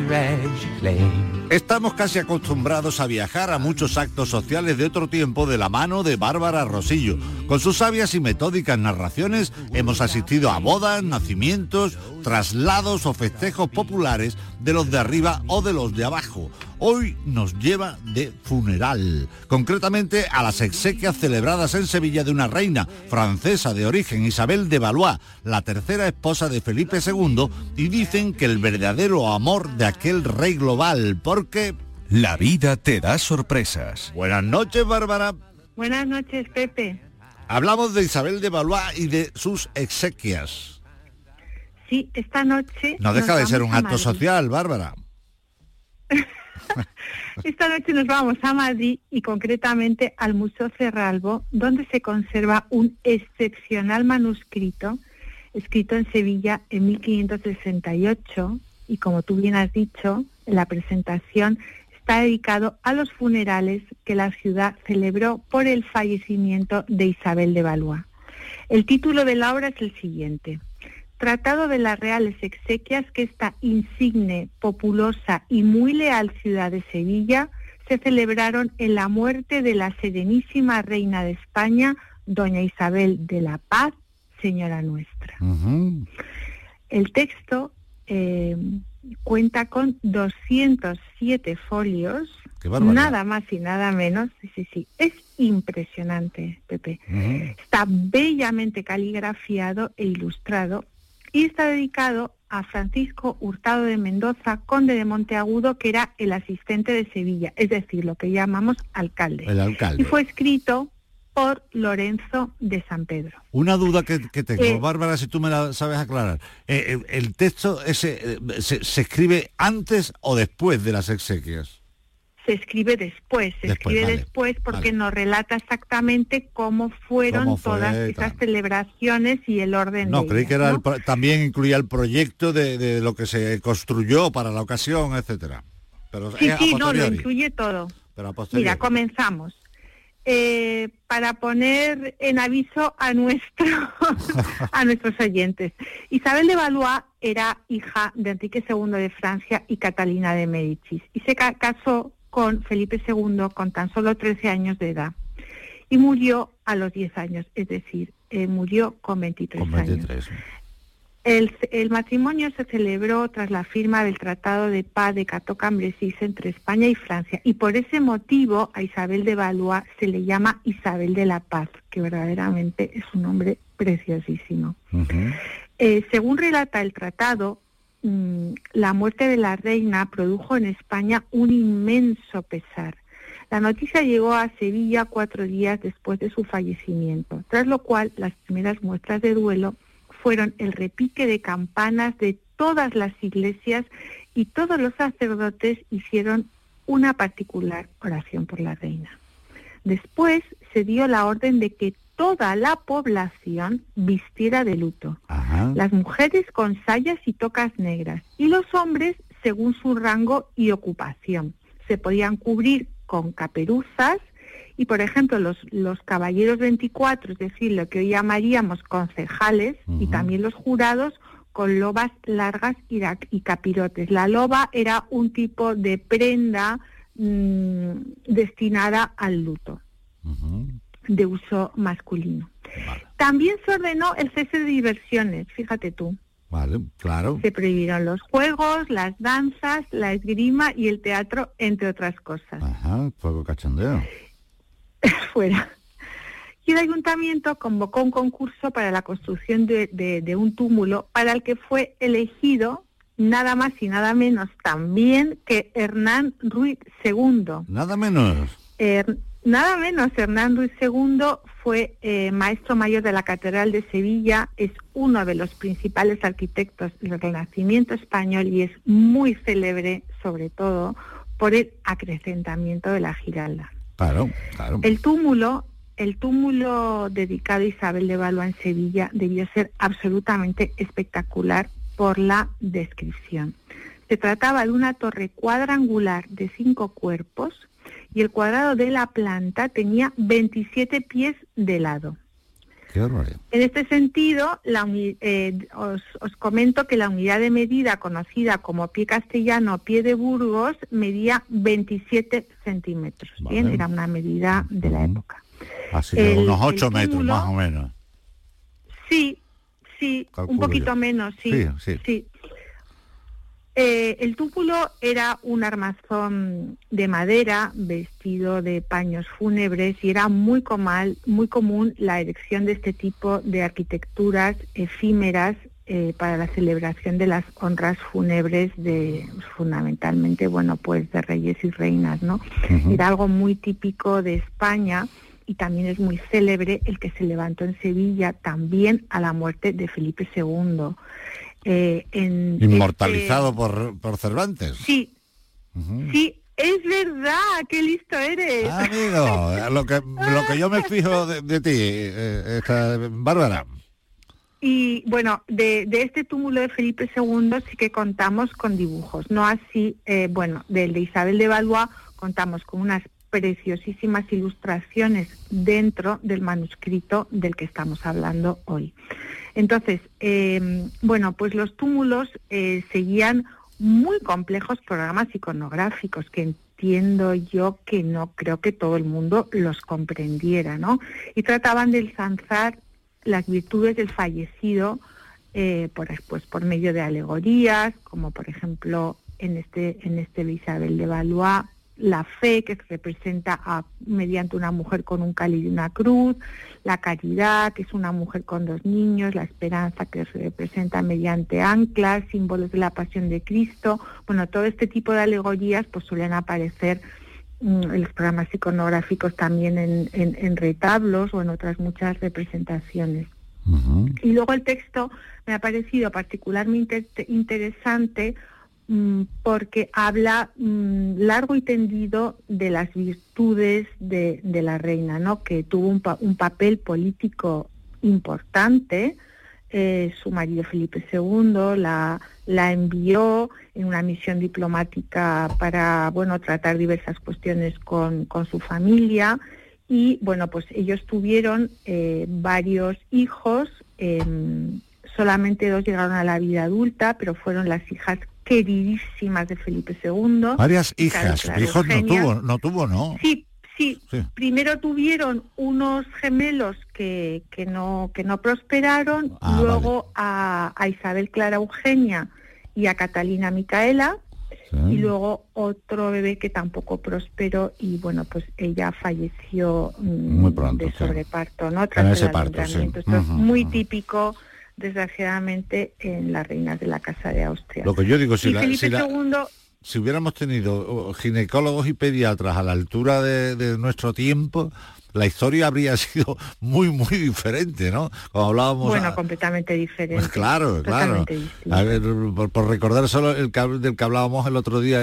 Estamos casi acostumbrados a viajar a muchos actos sociales de otro tiempo de la mano de Bárbara Rosillo. Con sus sabias y metódicas narraciones hemos asistido a bodas, nacimientos, traslados o festejos populares de los de arriba o de los de abajo. Hoy nos lleva de funeral, concretamente a las exequias celebradas en Sevilla de una reina francesa de origen, Isabel de Valois, la tercera esposa de Felipe II, y dicen que el verdadero amor de aquel rey global, porque... La vida te da sorpresas. Buenas noches, Bárbara. Buenas noches, Pepe. Hablamos de Isabel de Valois y de sus exequias. Sí, esta noche... No deja de ser un acto social, Bárbara. Esta noche nos vamos a Madrid y concretamente al Museo Cerralbo, donde se conserva un excepcional manuscrito escrito en Sevilla en 1568 y, como tú bien has dicho, en la presentación está dedicado a los funerales que la ciudad celebró por el fallecimiento de Isabel de Valois. El título de la obra es el siguiente: Tratado de las reales exequias que esta insigne, populosa y muy leal ciudad de Sevilla se celebraron en la muerte de la serenísima reina de España, doña Isabel de la Paz, señora nuestra. Uh-huh. El texto cuenta con 207 folios, nada más y nada menos. Sí, es impresionante, Pepe. Uh-huh. Está bellamente caligrafiado e ilustrado y está dedicado a Francisco Hurtado de Mendoza, conde de Monteagudo, que era el asistente de Sevilla, es decir, lo que llamamos alcalde. El alcalde. Y fue escrito por Lorenzo de San Pedro. Una duda que tengo, Bárbara, si tú me la sabes aclarar. ¿El texto ese se escribe antes o después de las exequias? Se escribe después porque nos relata exactamente cómo fueron todas esas celebraciones y el orden de ellas, creí que era también incluía el proyecto de lo que se construyó para la ocasión, etcétera. Pero sí, lo incluye todo. Pero mira, comenzamos. Para poner en aviso a a nuestros oyentes. Isabel de Valois era hija de Enrique II de Francia y Catalina de Médicis y se casó con Felipe II con tan solo 13 años de edad y murió a los 10 años, es decir, murió con 23 años. El matrimonio se celebró tras la firma del Tratado de Paz de Cateau-Cambrésis entre España y Francia y por ese motivo a Isabel de Valois se le llama Isabel de la Paz, que verdaderamente es un nombre preciosísimo. Uh-huh. Según relata el tratado, la muerte de la reina produjo en España un inmenso pesar. La noticia llegó a Sevilla 4 días después de su fallecimiento, tras lo cual las primeras muestras de duelo fueron el repique de campanas de todas las iglesias y todos los sacerdotes hicieron una particular oración por la reina. Después se dio la orden de que toda la población vistiera de luto. Ajá. Las mujeres con sayas y tocas negras y los hombres según su rango y ocupación. Se podían cubrir con caperuzas y, por ejemplo, los caballeros 24, es decir, lo que hoy llamaríamos concejales, uh-huh, y también los jurados con lobas largas y capirotes. La loba era un tipo de prenda destinada al luto. Uh-huh. De uso masculino. Vale. También se ordenó el cese de diversiones, fíjate tú. Vale, claro. Se prohibieron los juegos, las danzas, la esgrima y el teatro, entre otras cosas. Ajá, poco cachondeo. Fuera. Y el ayuntamiento convocó un concurso para la construcción de un túmulo para el que fue elegido nada más y nada menos también que Hernán Ruiz II. Nada menos. Nada menos, Hernán Ruiz II fue maestro mayor de la Catedral de Sevilla, es uno de los principales arquitectos del Renacimiento español y es muy célebre, sobre todo, por el acrecentamiento de la Giralda. Claro. El túmulo dedicado a Isabel de Valois en Sevilla debió ser absolutamente espectacular por la descripción. Se trataba de una torre cuadrangular de 5 cuerpos, y el cuadrado de la planta tenía 27 pies de lado. Qué barbaridad. En este sentido, os comento que la unidad de medida conocida como pie castellano, pie de Burgos, medía 27 centímetros. Vale. Bien, era una medida de la época. Así que unos 8 metros túmulo, más o menos. Sí, Calculo un poquito yo. menos, sí. El túmulo era un armazón de madera vestido de paños fúnebres y era muy común la erección de este tipo de arquitecturas efímeras para la celebración de las honras fúnebres fundamentalmente, pues de reyes y reinas, ¿no? Uh-huh. Era algo muy típico de España y también es muy célebre el que se levantó en Sevilla también a la muerte de Felipe II. Inmortalizado por Cervantes. Sí, sí, es verdad, qué listo eres. Amigo, lo que yo me fijo de ti, Bárbara. Y bueno, de este túmulo de Felipe II sí que contamos con dibujos, no así, del de Isabel de Valois contamos con unas preciosísimas ilustraciones dentro del manuscrito del que estamos hablando hoy. Entonces, pues los túmulos seguían muy complejos programas iconográficos que entiendo yo que no creo que todo el mundo los comprendiera, ¿no? Y trataban de ensalzar las virtudes del fallecido por medio de alegorías, como por ejemplo en este de Isabel de Valois, la fe, que se representa mediante una mujer con un cáliz y una cruz, la caridad, que es una mujer con 2 niños, la esperanza, que se representa mediante anclas, símbolos de la pasión de Cristo. Bueno, todo este tipo de alegorías pues suelen aparecer en los programas iconográficos también en retablos o en otras muchas representaciones. Uh-huh. Y luego el texto me ha parecido particularmente interesante porque habla largo y tendido de las virtudes de la reina, ¿no? Que tuvo un papel político importante. Su marido Felipe II la envió en una misión diplomática para tratar diversas cuestiones con su familia y pues ellos tuvieron varios hijos, solamente 2 llegaron a la vida adulta, pero fueron las hijas queridísimas de Felipe II. Varias hijas, hijos no tuvo, ¿no? Sí. Primero tuvieron unos gemelos que no prosperaron, luego a Isabel Clara Eugenia y a Catalina Micaela, y luego otro bebé que tampoco prosperó y pues ella falleció muy pronto, de sobreparto, ¿no? Tras ese parto, sí. Esto es muy típico, desgraciadamente, en las reinas de la Casa de Austria. Lo que yo digo, II... Si hubiéramos tenido ginecólogos y pediatras a la altura de nuestro tiempo, la historia habría sido muy, muy diferente, ¿no? Como hablábamos... completamente diferente. Pues claro. A ver, por recordar solo del que hablábamos el otro día,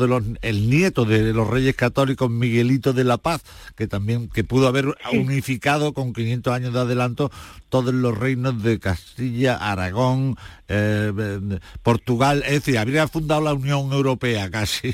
el nieto de los reyes católicos, Miguelito de la Paz, que pudo haber unificado con 500 años de adelanto todos los reinos de Castilla, Aragón, Portugal, es decir, habría fundado la Unión Europea casi.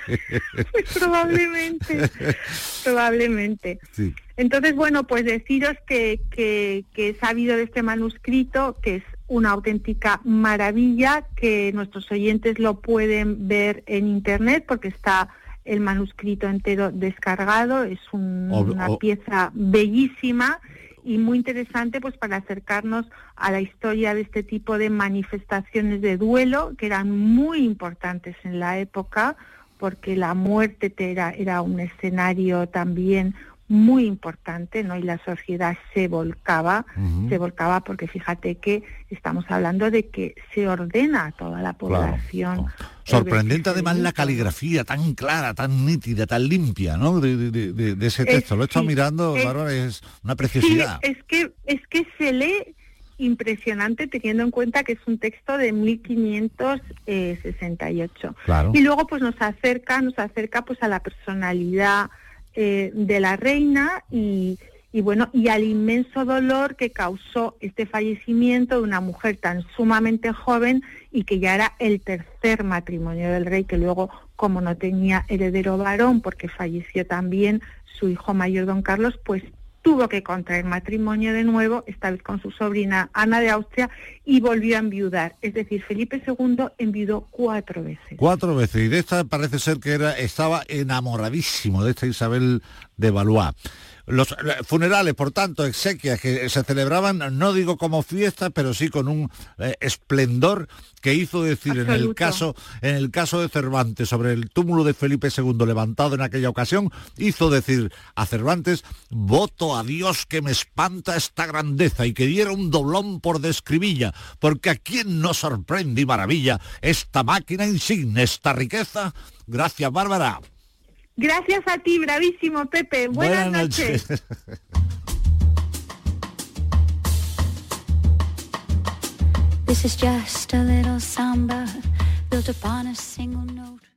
Probablemente. Sí. Entonces, pues deciros que he sabido de este manuscrito, que es una auténtica maravilla, que nuestros oyentes lo pueden ver en internet porque está el manuscrito entero descargado, es una pieza bellísima y muy interesante para acercarnos a la historia de este tipo de manifestaciones de duelo que eran muy importantes en la época, porque la muerte era un escenario también muy importante, ¿no? Y la sociedad se volcaba porque fíjate que estamos hablando de que se ordena a toda la población. Claro. Sorprendente además la caligrafía tan clara, tan nítida, tan limpia, ¿no? De ese texto. Lo he estado mirando, Bárbara, es una preciosidad. Sí, es que se lee impresionante teniendo en cuenta que es un texto de 1568. Claro. Y luego nos acerca a la personalidad de la reina y al inmenso dolor que causó este fallecimiento de una mujer tan sumamente joven y que ya era el tercer matrimonio del rey, que luego, como no tenía heredero varón porque falleció también su hijo mayor don Carlos, tuvo que contraer matrimonio de nuevo, esta vez con su sobrina Ana de Austria, y volvió a enviudar. Es decir, Felipe II enviudó 4 veces. 4 veces, y de esta parece ser que estaba enamoradísimo de esta Isabel de Valois. Los funerales, por tanto, exequias que se celebraban, no digo como fiesta, pero sí con un esplendor que hizo decir en el caso de Cervantes sobre el túmulo de Felipe II levantado en aquella ocasión, hizo decir a Cervantes: voto a Dios que me espanta esta grandeza y que diera un doblón por describilla, porque a quién no sorprende y maravilla esta máquina insigne, esta riqueza. Gracias, Bárbara. Gracias a ti, bravísimo Pepe. Buenas noches. This is just a little samba built upon a single note.